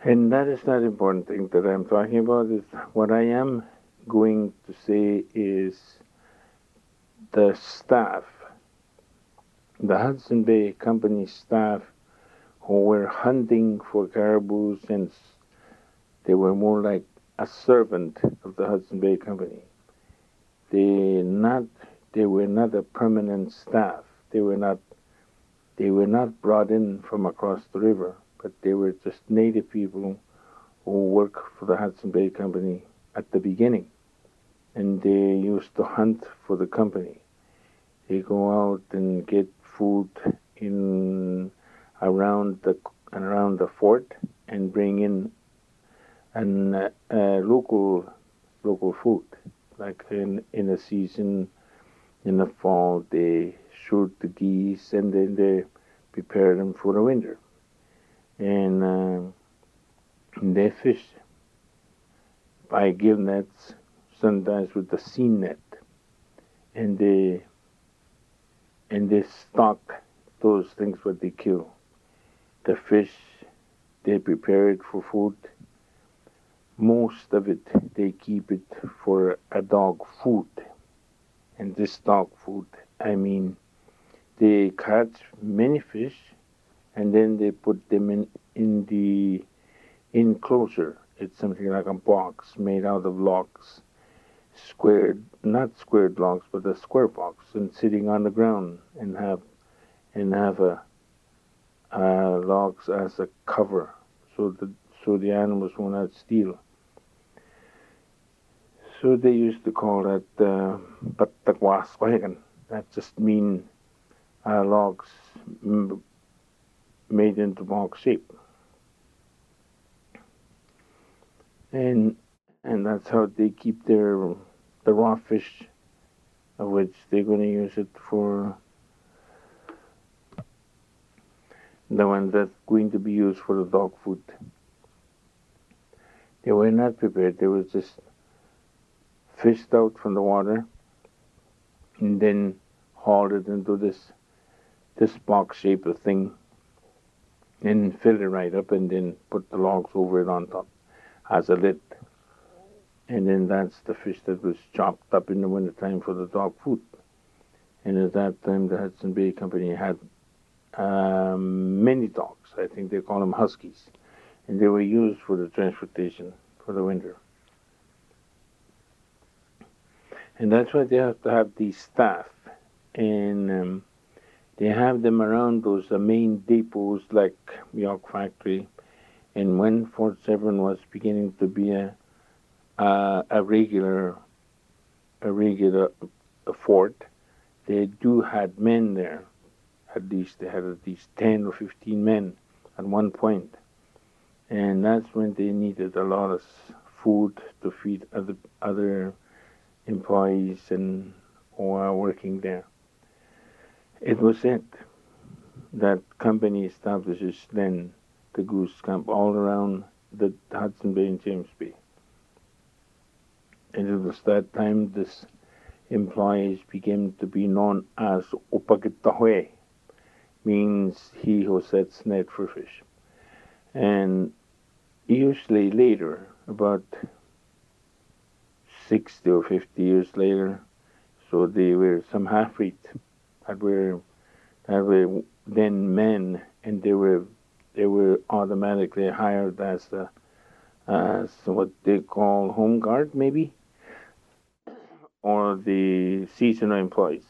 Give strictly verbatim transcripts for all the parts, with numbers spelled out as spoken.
And that is not the important thing that I'm talking about. Is what I am going to say is the staff, the Hudson Bay Company staff who were hunting for caribou since they were more like a servant of the Hudson Bay Company. They not they were not a permanent staff. They were not they were not brought in from across the river, but they were just native people who worked for the Hudson Bay Company at the beginning. And they used to hunt for the company. They go out and get food in around the around the fort and bring in an uh, uh, local local food. Like in in a season in the fall, they shoot the geese and then they prepare them for the winter. And uh, they fish by gill nets, sometimes with the seine net, and they and they stock those things what they kill. The fish, they prepare it for food. Most of it, they keep it for a dog food. And this dog food, I mean, they catch many fish and then they put them in, in the enclosure. It's something like a box made out of logs, squared, not squared logs, but a square box, and sitting on the ground and have and have a uh, logs as a cover, so the so the animals will not steal. So they used to call that uh, Batagwaswagan. That just mean uh, logs m- made into box shape, and and that's how they keep their the raw fish, of which they're going to use it for the one that's going to be used for the dog food. They were not prepared. They were just fished out from the water and then hauled it into this this box shaped thing and fill it right up and then put the logs over it on top as a lid. And then that's the fish that was chopped up in the wintertime for the dog food. And at that time, the Hudson Bay Company had um, many dogs. I think they call them huskies. And they were used for the transportation for the winter. And that's why they have to have these staff. And um, they have them around those uh, main depots like York Factory. And when Fort Severn was beginning to be a uh, a regular a regular a fort, they do had men there. At least they had at least ten or fifteen men at one point. And that's when they needed a lot of food to feed other other employees and who are working there. It was it that company establishes then the goose camp all around the Hudson Bay and James Bay. And it was that time this employees became to be known as Upagitahwe, means he who sets net for fish. And usually later, about sixty or fifty years later, so they were some half-breeds that were that were then men, and they were they were automatically hired as a, as what they call home guard, maybe, or the seasonal employees.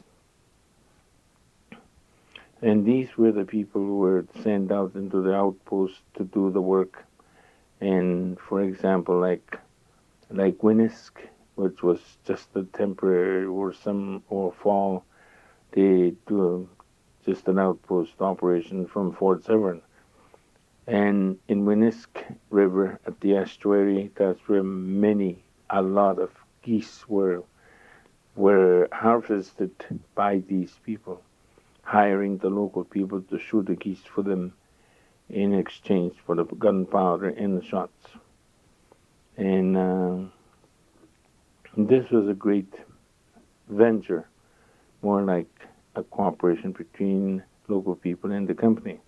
And these were the people who were sent out into the outposts to do the work. And for example, like like Winnisk, which was just a temporary or some or fall, they do just an outpost operation from Fort Severn. And in Winnisk River at the estuary, that's where many, a lot of geese were were harvested by these people, hiring the local people to shoot the geese for them in exchange for the gunpowder and the shots. And uh, this was a great venture, more like a cooperation between local people and the company.